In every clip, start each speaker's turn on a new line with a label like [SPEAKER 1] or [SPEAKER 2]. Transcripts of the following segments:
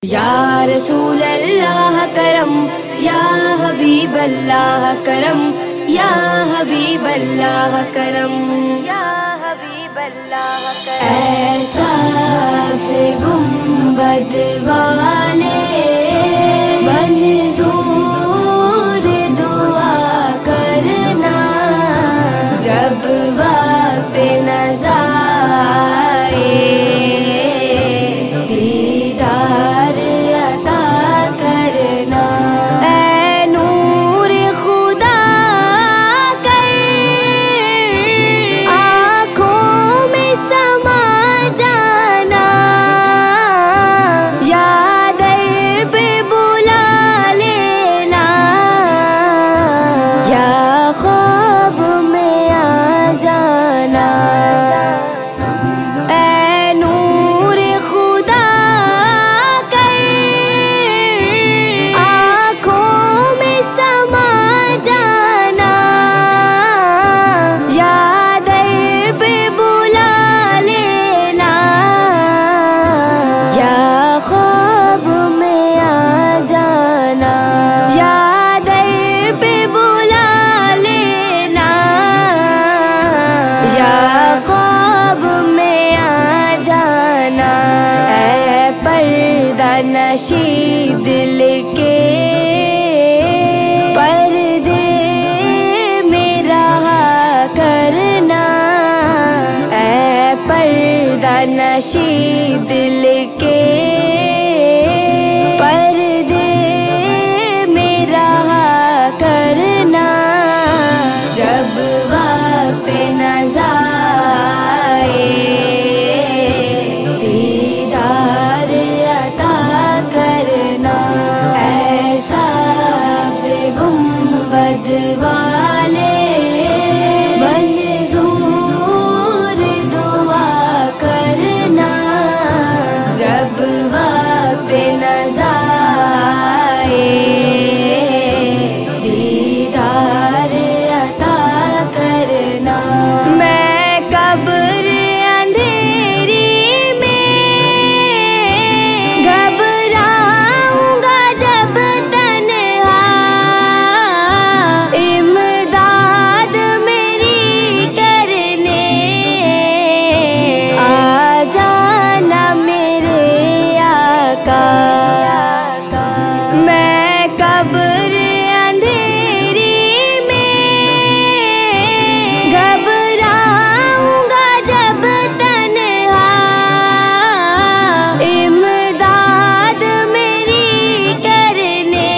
[SPEAKER 1] یا رسول اللہ کرم، یا حبیب اللہ کرم، یا حبیب اللہ کرم، یا حبیب اللہ کرم۔ ایسا سے گنبد والے منظور دعا کرنا، جب وقت نظر آئے دیدار عطا کرنا۔ اے نور خدا کر آنکھوں میں سما جانا، یا در پہ بلا لینا، یا خواب میں آ جانا۔ اے نور خدا کر آنکھوں میں سما جانا، یا در پہ بلا لینا، یا خواب میں آ جانا، یا در پہ بلا لینا، یا خواب میں آ جانا۔ اے پردہ نشی دل کے پردے میں رہا کرنا، اے پردہ نشی دل کے پردے میں رہا کرنا، جب وقت نظر آئے دیدار عطا کرنا۔ ایسا سے گنبد والے منظور دعا کرنا، جب وقت نظر آئے دیدار عطا کرنا۔ میں قبر اندھیری میں گھبراؤں گا جب تنہا، امداد میری کرنے آ جانا میرے آقا۔ میں قبر اندھیری میں گھبراؤں گا جب تنہا، امداد میری کرنے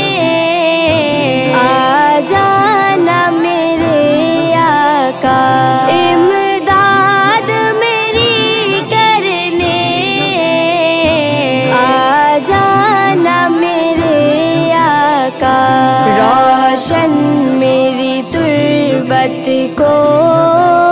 [SPEAKER 1] آ جانا میرے آقا۔ امداد میری کرنے آ جانا میرے آقا۔ روشن میری تربت کو